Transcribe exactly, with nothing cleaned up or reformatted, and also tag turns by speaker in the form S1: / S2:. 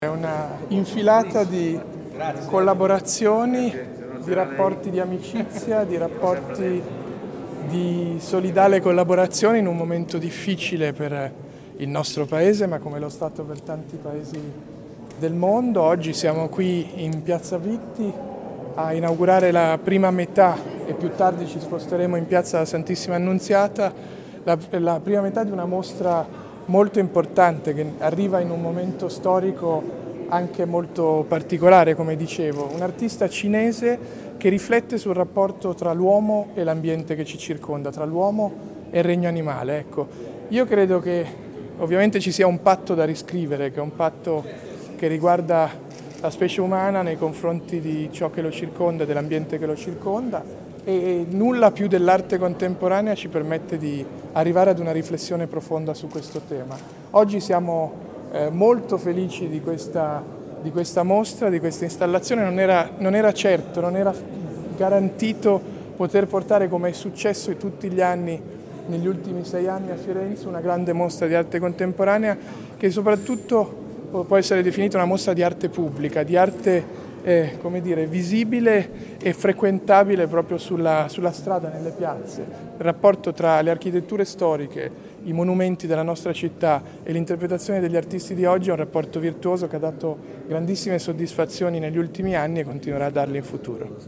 S1: È una infilata di collaborazioni, di rapporti di amicizia, di rapporti di solidale collaborazione in un momento difficile per il nostro paese, ma come lo è stato per tanti paesi del mondo. Oggi siamo qui in Piazza Vitti a inaugurare la prima metà e più tardi ci sposteremo in Piazza Santissima Annunziata, la, la prima metà di una mostra molto importante che arriva in un momento storico anche molto particolare, come dicevo, un artista cinese che riflette sul rapporto tra l'uomo e l'ambiente che ci circonda, tra l'uomo e il regno animale. Ecco, io credo che ovviamente ci sia un patto da riscrivere, che è un patto che riguarda la specie umana nei confronti di ciò che lo circonda, dell'ambiente che lo circonda, e nulla più dell'arte contemporanea ci permette di arrivare ad una riflessione profonda su questo tema. Oggi siamo eh, molto felici di questa, di questa mostra, di questa installazione. Non era, non era certo, non era garantito poter portare, come è successo tutti gli anni, negli ultimi sei anni a Firenze, una grande mostra di arte contemporanea che soprattutto può essere definita una mostra di arte pubblica, di arte eh, come dire, visibile e frequentabile proprio sulla, sulla strada, nelle piazze. Il rapporto tra le architetture storiche, i monumenti della nostra città e l'interpretazione degli artisti di oggi è un rapporto virtuoso che ha dato grandissime soddisfazioni negli ultimi anni e continuerà a darle in futuro.